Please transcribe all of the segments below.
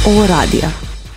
Ovo radija.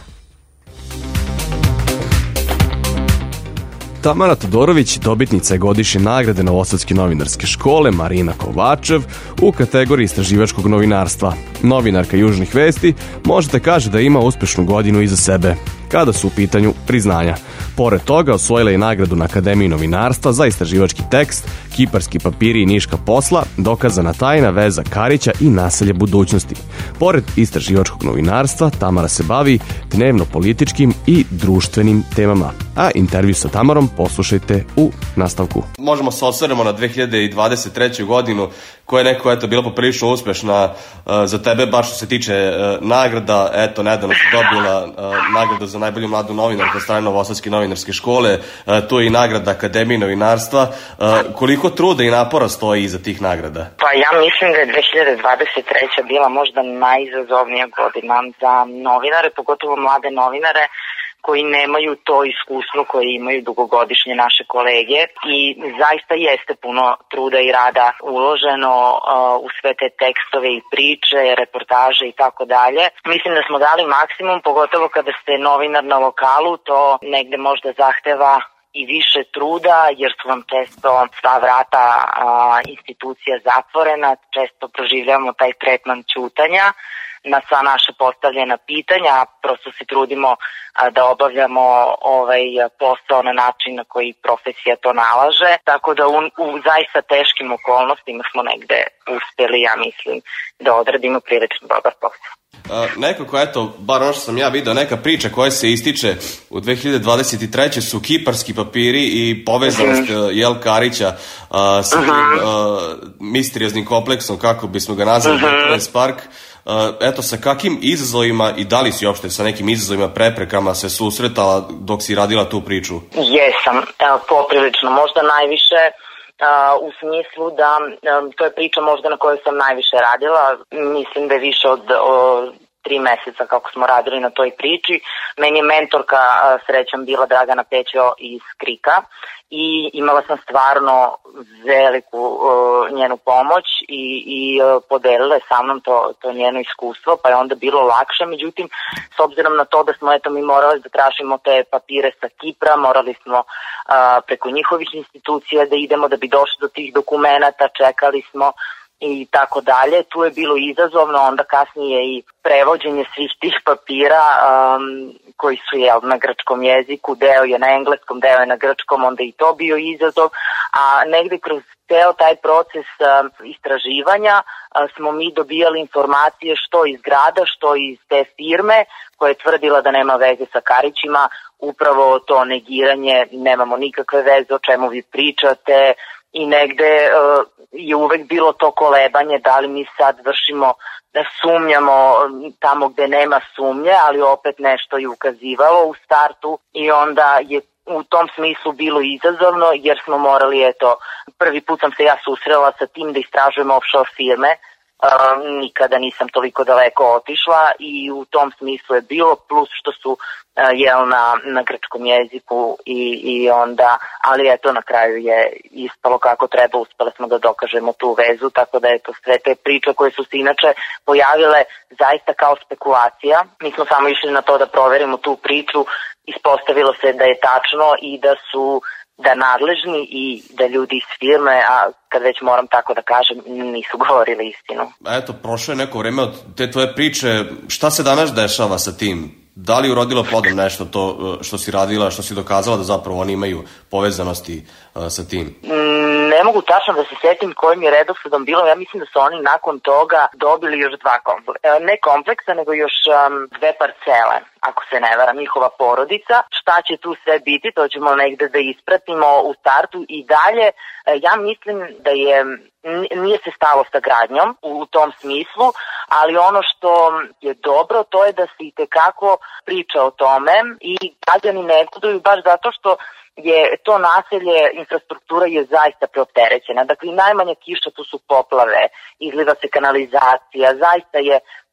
Tamara Todorović, dobitnica je godišnje nagrade Novosadske novinarske škole Marina Kovačev u kategoriji istraživačkog novinarstva. Novinarka Južnih vesti možete kaže da ima uspešnu godinu iza sebe, kada su u pitanju priznanja. Pored toga osvojila je nagradu na Akademiji novinarstva za istraživački tekst, Kiparski papiri i Niška posla, Dokazana tajna, veza Karića i Naselje budućnosti. Pored istraživačkog novinarstva, Tamara se bavi dnevno političkim i društvenim temama. A intervju sa Tamarom poslušajte u nastavku. Možemo se osvrnemo na 2023. godinu koja je nekako bila poprilično uspešna za tebe, baš što se tiče nagrada. Eto, nedavno si dobila nagradu za najbolju mladu novinarku od strane Novosadske novinarske škole, tu je i nagrada Akademije novinarstva. Koliko truda i napora stoji iza tih nagrada? Pa ja mislim da je 2023. bila možda najizazovnija godina za novinare, pogotovo mlade novinare koji nemaju to iskustvo koje imaju dugogodišnje naše kolege, i zaista jeste puno truda i rada uloženo u sve te tekstove i priče, reportaže i tako dalje. Mislim da smo dali maksimum, pogotovo kada ste novinar na lokalu, to negde možda zahteva i više truda, jer su vam često sva vrata institucija zatvorena, često proživljavamo taj tretman ćutanja na sva naša postavljena pitanja, prosto se trudimo da obavljamo posao na način na koji profesija to nalaže, tako da u zaista teškim okolnostima smo negde uspeli, ja mislim, da odradimo prilično dobar posao. Nekako, eto, bar ono što sam ja video, neka priča koja se ističe u 2023. su kiparski papiri i povezanost Karića sa tim misterioznim kompleksom, kako bismo ga nazvali, Park. Eto, sa kakim izazovima i da li si uopšte sa nekim izazovima, preprekama se susretala dok si radila tu priču? Jesam, poprilično, možda najviše u smislu da to je priča možda na kojoj sam najviše radila. Mislim da je više od 3 meseca kako smo radili na toj priči. Meni je mentorka srećom bila Dragana Pećo iz Krika i imala sam stvarno veliku njenu pomoć i podelila je sa mnom to njeno iskustvo, pa je onda bilo lakše. Međutim, s obzirom na to da smo mi morali da tražimo te papire sa Kipra, morali smo preko njihovih institucija da idemo da bi došli do tih dokumenata, čekali smo i tako dalje. Tu je bilo izazovno, onda kasnije i prevođenje svih tih papira koji su na grčkom jeziku, deo je na engleskom, deo je na grčkom, onda i to bio izazov, a negde kroz ceo taj proces istraživanja smo mi dobijali informacije što iz grada, što iz te firme koja je tvrdila da nema veze sa Karićima, upravo to negiranje, nemamo nikakve veze, o čemu vi pričate, i negde je uvek bilo to kolebanje da li mi sad vršimo, da sumnjamo tamo gde nema sumnje, ali opet nešto je ukazivalo u startu i onda je u tom smislu bilo izazovno, jer smo morali, prvi put sam se ja susrela sa tim da istražujemo offshore firme, nikada nisam toliko daleko otišla i u tom smislu je bilo, plus što su na grčkom jeziku i onda, ali na kraju je ispalo kako treba, uspeli smo da dokažemo tu vezu, tako da sve te priče koje su se inače pojavile zaista kao spekulacija, mi smo samo išli na to da proverimo tu priču, ispostavilo se da je tačno i da nadležni i da ljudi iz firme, a kad već moram tako da kažem, nisu govorili istinu. Eto, prošlo je neko vreme od te tvoje priče, šta se danas dešava sa tim? Da li urodilo plodom nešto to što si radila, što si dokazala da zapravo oni imaju povezanosti sa tim? Ne mogu tačno da se setim kojim je redosledom bilo. Ja mislim da su oni nakon toga dobili još 2 kompleksa. Ne kompleksa, nego još 2 parcele, ako se ne varam, njihova porodica. Šta će tu sve biti, to ćemo negde da ispratimo u startu i dalje. Ja mislim da nije se stalo sa gradnjom u tom smislu, ali ono što je dobro, to je da se itekako priča o tome i građani negoduju baš zato što je to naselje, infrastruktura je zaista preopterećena. Dakle, najmanja kiša, tu su poplave, izliva se kanalizacija, zaista je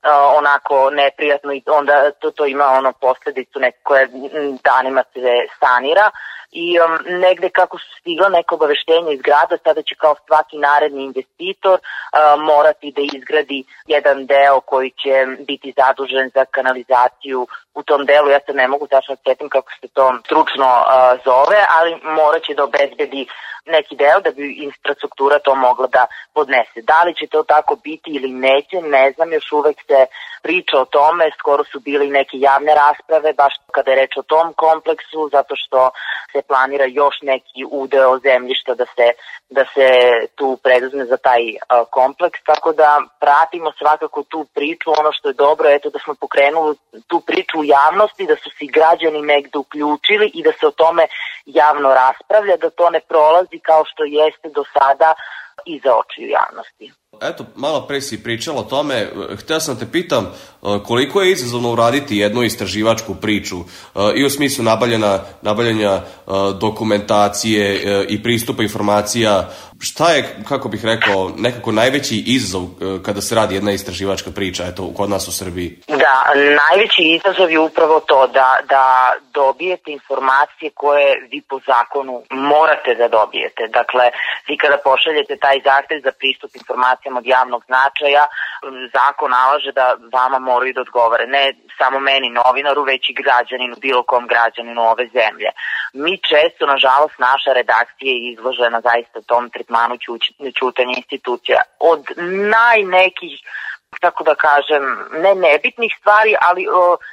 onako neprijatno i onda to ima posledicu koje danima se sanira. I negde kako su stigla neka obaveštenja iz grada, sada će kao svaki naredni investitor morati da izgradi jedan deo koji će biti zadužen za kanalizaciju u tom delu. Ja se ne mogu tačno sjetim kako se to stručno zove, ali morat će da obezbedi neki deo da bi infrastruktura to mogla da podnese. Da li će to tako biti ili neće, ne znam, još uvek se priča o tome, skoro su bile neke javne rasprave, baš kada je reč o tom kompleksu, zato što se planira još neki udeo zemljišta da se tu preduzme za taj kompleks, tako da pratimo svakako tu priču. Ono što je dobro, eto da smo pokrenuli tu priču u javnosti, da su se građani negde uključili i da se o tome javno raspravlja, da to ne prolazi kao što jeste do sada iza očiju javnosti. Eto, malo pre si pričala o tome, hteo sam te pitam koliko je izazovno uraditi jednu istraživačku priču i u smislu nabavljanja dokumentacije i pristupa informacija. Šta je, kako bih rekao, nekako najveći izazov kada se radi jedna istraživačka priča, eto, kod nas u Srbiji? Da, najveći izazov je upravo to da dobijete informacije koje vi po zakonu morate da dobijete. Dakle, vi kada pošaljete taj zahtev za pristup informacijama od javnog značaja, zakon nalaže da vama moraju da odgovore, ne samo meni novinaru, već i građaninu, bilo kom građaninu ove zemlje. Mi često, nažalost, naša redakcija je izložena zaista tom tretmanu ćutanja institucija. Od najnekih, tako da kažem, ne nebitnih stvari, ali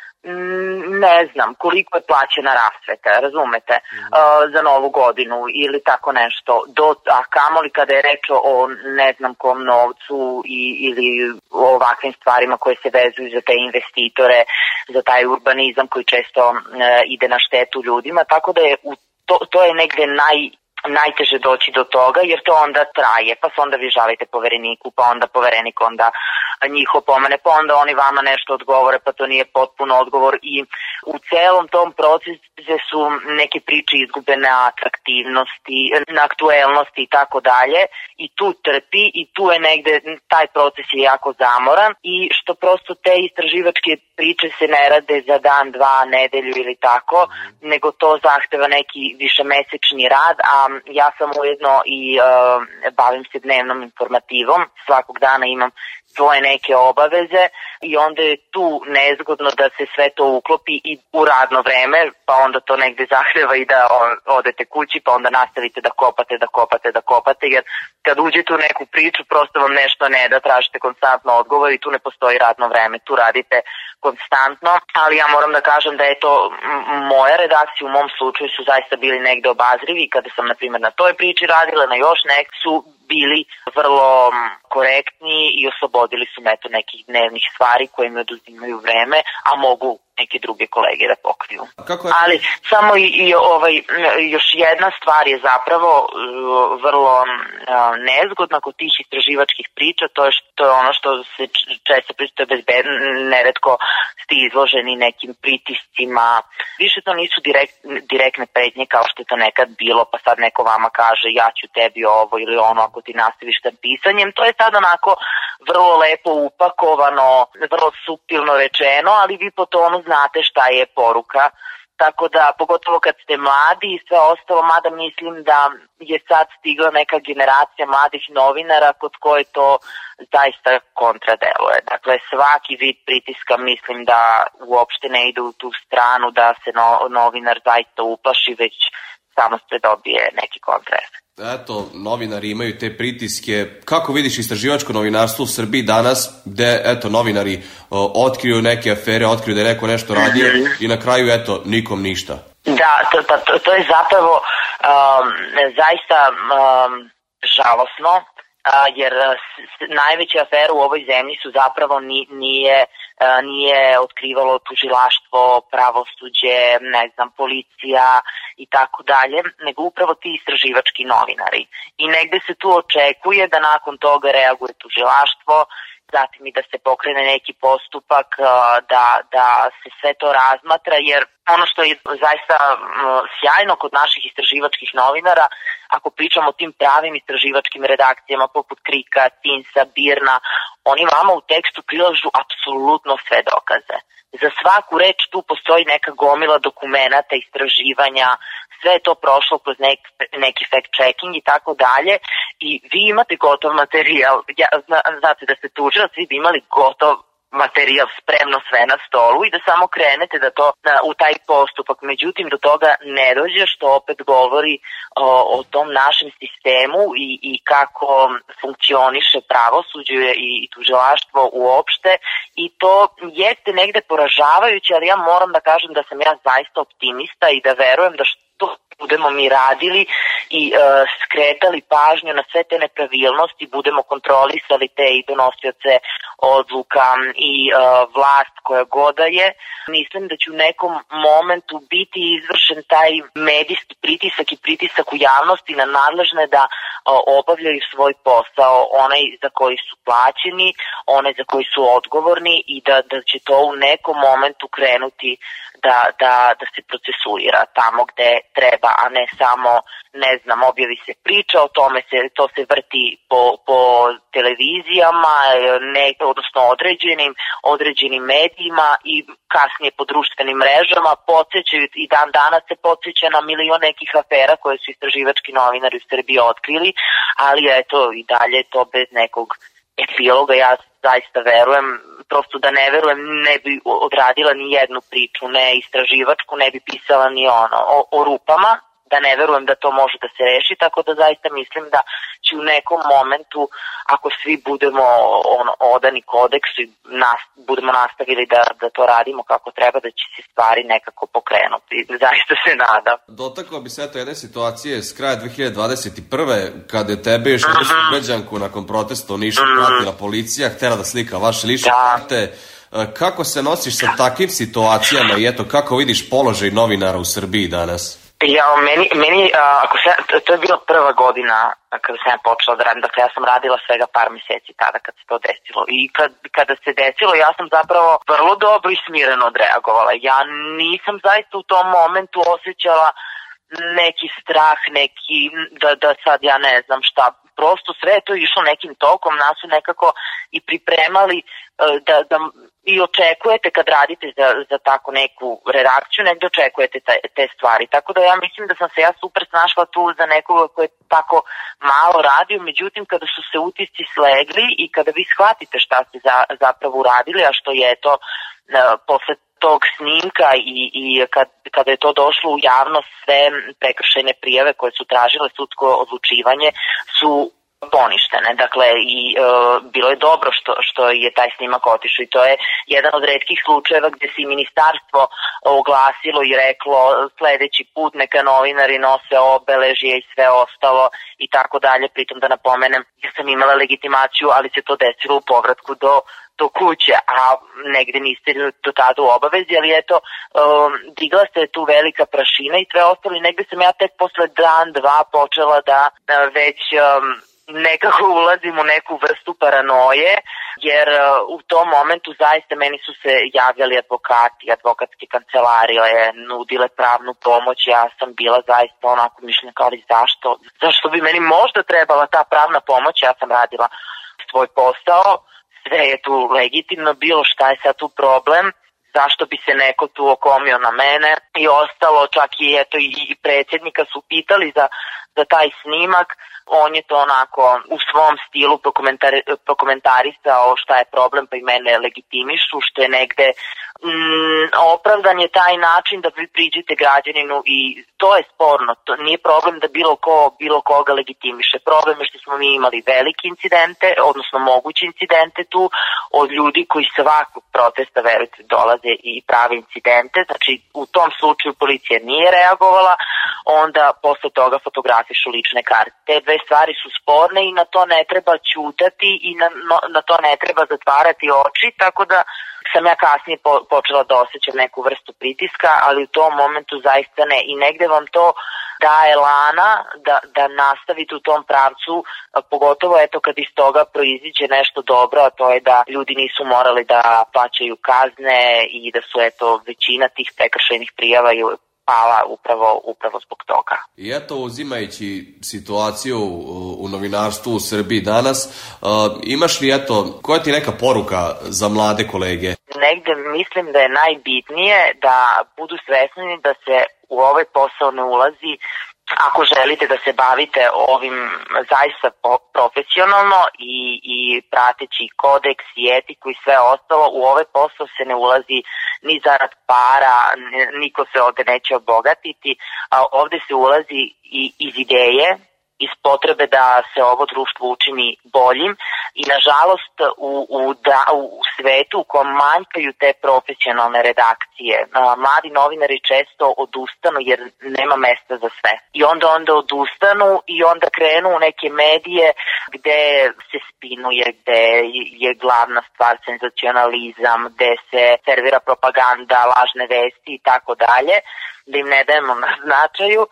ne znam koliko je plaćena rasveta, razumete, za Novu godinu ili tako nešto, a kamoli kada je reč o ne znam kom novcu ili o ovakvim stvarima koje se vezuju za te investitore, za taj urbanizam koji često ide na štetu ljudima, tako da je to je negde najteže doći do toga, jer to onda traje, pa se onda vi žalite povereniku, pa onda poverenik onda njih opomene, pa onda oni vama nešto odgovore, pa to nije potpuno odgovor i u celom tom procesu su neke priče izgubene na atraktivnosti, na aktuelnosti i tako dalje i tu trpi i tu je negde, taj proces je jako zamoran i što prosto te istraživačke priče se ne rade za dan, dva, nedelju ili tako, nego to zahteva neki višemesečni rad, a ja sam ujedno i bavim se dnevnom informativom, svakog dana imam svoje neke obaveze i onda je tu nezgodno da se sve to uklopi i u radno vreme, pa onda to negde zahteva i da odete kući, pa onda nastavite da kopate, jer kad uđete u neku priču prosto vam nešto ne da, tražite konstantno odgovor i tu ne postoji radno vreme, tu radite konstantno, ali ja moram da kažem da je to moja redakcija u mom slučaju su zaista bili negde obazrivi kada sam na primjer na toj priči radila, na još nek su bili vrlo korektni i oslobodili su me to nekih dnevnih stvari koje mi oduzimaju vreme, a mogu neke druge kolege da pokriju. Ali samo još jedna stvar je zapravo vrlo nezgodna kod tih istraživačkih priča, to je ono što se često priča neretko ste izloženi nekim pritiscima. Više to nisu direktne pretnje kao što je to nekad bilo, pa sad neko vama kaže ja ću tebi ovo ili ono ako ti nastaviš sa pisanjem. To je sad onako vrlo lepo upakovano, vrlo suptilno rečeno, ali vi po tonu znate šta je poruka. Tako da, pogotovo kad ste mladi i sve ostalo, mada mislim da je sad stigla neka generacija mladih novinara kod koje to zaista kontradeluje. Dakle, svaki vid pritiska mislim da uopšte ne ide u tu stranu da se novinar zaista uplaši, već samo se dobije neki kontraefekt. Eto, novinari imaju te pritiske. Kako vidiš istraživačko novinarstvo u Srbiji danas, gde, eto, novinari otkriju neke afere, otkriju da je neko nešto radio i na kraju, eto, nikom ništa? Da, to je zapravo zaista žalosno, jer najveće afere u ovoj zemlji su zapravo nije otkrivalo tužilaštvo, pravosuđe, ne znam, policija i tako dalje, nego upravo ti istraživački novinari. I negde se tu očekuje da nakon toga reaguje tužilaštvo, zatim i da se pokrene neki postupak, da se sve to razmatra, jer ono što je zaista sjajno kod naših istraživačkih novinara, ako pričamo o tim pravim istraživačkim redakcijama poput Krika, Tinsa, Birna, oni vama u tekstu prilažu apsolutno sve dokaze. Za svaku reč tu postoji neka gomila dokumenata, istraživanja, sve je to prošlo kroz neki fact-checking i tako dalje i vi imate gotov materijal. Znate da ste tužilac, vi bi imali gotov materijal spremno sve na stolu i da samo krenete da to u taj postupak. Međutim, do toga ne dođe, što opet govori o tom našem sistemu i kako funkcioniše pravosuđe i tužilaštvo uopšte i to jeste negde poražavajuće, ali ja moram da kažem da sam ja zaista optimista i da verujem da što budemo mi radili i skretali pažnju na sve te nepravilnosti, budemo kontrolisali te i donosioce odluka i vlast koja god je, mislim da će u nekom momentu biti izvršen taj medijski pritisak i pritisak u javnosti na nadležne da obavljaju svoj posao, onaj za koji su plaćeni, onaj za koji su odgovorni i da će to u nekom momentu krenuti da se procesuira tamo gde treba, a ne samo, ne znam, objavi se priča o tome, to se vrti po televizijama, odnosno određenim medijima i kasnije po društvenim mrežama, podsjećaju i dan danas se podsjeća na milion nekih afera koje su istraživački novinari u Srbiji otkrili, ali eto i dalje to bez nekog epiloga. Ja zaista verujem, prosto da ne verujem ne bi odradila ni jednu priču, ne istraživačku, ne bi pisala ni o rupama, da ne verujem da to može da se reši, tako da zaista mislim da će u nekom momentu, ako svi budemo odani kodeksu i budemo nastavili da to radimo kako treba, da će se stvari nekako pokrenuti. Zaista se nadam. Dotakao bi se eto jedne situacije s kraja 2021. kada je tebe još jednu subeđanku nakon protesta u Nišu pratila policija, htjela da slika vaše lične karte. Kako se nosiš sa takvim situacijama i eto kako vidiš položaj novinara u Srbiji danas? To je bila prva godina kada sam ja počela da radim, dakle ja sam radila svega par meseci tada kad se to desilo i kada se desilo ja sam zapravo vrlo dobro i smireno odreagovala. Ja nisam zaista u tom momentu osjećala neki strah, da sad ja ne znam šta, prosto sve je to išlo nekim tokom, nas su nekako i pripremali da i očekujete kad radite za tako neku redakciju, negdje očekujete te stvari. Tako da ja mislim da sam se ja super snašla tu za nekoga koji je tako malo radio, međutim kada su se utisci slegli i kada vi shvatite šta ste zapravo uradili, a što je to posle tog snimka i kada je to došlo u javnost, sve prekršajne prijave koje su tražile sudsko odlučivanje su poništene. Dakle, i bilo je dobro što je taj snimak otišao i to je jedan od retkih slučajeva gdje se i ministarstvo oglasilo i reklo sledeći put neka novinari nose obeležje i sve ostalo i tako dalje. Pritom da napomenem, ja sam imala legitimaciju, ali se to desilo u povratku do kuće, a negde niste do tada u obavezi, ali eto, digla se tu velika prašina i sve ostalo i negde sam ja tek posle dan, dva počela da već nekako ulazim u neku vrstu paranoje, jer u tom momentu zaista meni su se javljali advokati, advokatske kancelarije, nudile pravnu pomoć, ja sam bila zaista onako mišljena kao ali zašto bi meni možda trebala ta pravna pomoć, ja sam radila svoj posao, sve je tu legitimno bilo, šta je sad tu problem, zašto bi se neko tu okomio na mene i ostalo, čak i eto i predsjednika su pitali za taj snimak, on je to onako u svom stilu prokomentarisao šta je problem pa i mene legitimišu, što je negde opravdan je taj način da vi priđete građaninu i to je sporno, to nije problem da bilo koga legitimiše, problem je što smo mi imali velike incidente, odnosno moguće incidente tu od ljudi koji svakog protesta verujte dolaze i prave incidente, znači u tom slučaju policija nije reagovala, onda posle toga fotografišu lične karte. Te dve stvari su sporne i na to ne treba ćutati i na to ne treba zatvarati oči, tako da sam ja kasnije počela da osjećam neku vrstu pritiska, ali u tom momentu zaista ne. I negde vam to daje lana da nastavite u tom pravcu, pogotovo eto kad iz toga proiziđe nešto dobro, a to je da ljudi nisu morali da plaćaju kazne i da su eto većina tih prekršajnih prijava pala upravo zbog toga. I eto, uzimajući situaciju u novinarstvu u Srbiji danas, imaš li koja ti neka poruka za mlade kolege? Negde mislim da je najbitnije da budu svesni da se u ovaj posao ne ulazi ako želite da se bavite ovim zaista profesionalno i prateći kodeks i etiku i sve ostalo, u ovaj posao se ne ulazi ni zarad para, niko se ovde neće obogatiti, a ovde se ulazi i iz ideje, iz potrebe da se ovo društvo učini boljim i nažalost u svetu u kojem manjkaju te profesionalne redakcije, mladi novinari često odustanu jer nema mesta za sve. I onda odustanu i onda krenu u neke medije gde se spinuje, gde je glavna stvar senzacionalizam, gde se servira propaganda, lažne vesti i tako dalje, da im ne dajemo na značaju,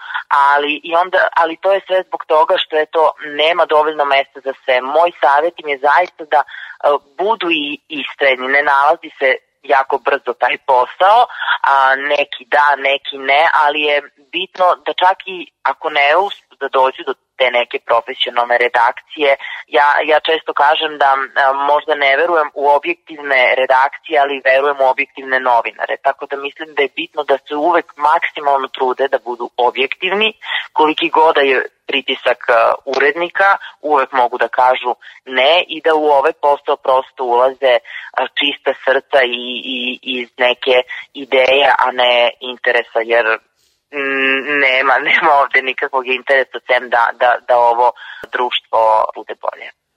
ali to je sve zbog toga što je to nema dovoljno mesta za sve. Moj savjet im je zaista da budu i istrajni, ne nalazi se jako brzo taj posao, neki da, neki ne, ali je bitno da čak i ako ne uspe da dođu do te neke profesionalne redakcije, ja često kažem da možda ne verujem u objektivne redakcije, ali verujem u objektivne novinare, tako da mislim da je bitno da se uvek maksimalno trude da budu objektivni, koliki god da je pritisak urednika, uvek mogu da kažu ne i da u ovaj posao prosto ulaze čista srca i iz neke ideje, a ne interesa, jer nema ovde nikakvog interesa sem da ovo društvo bude bolje.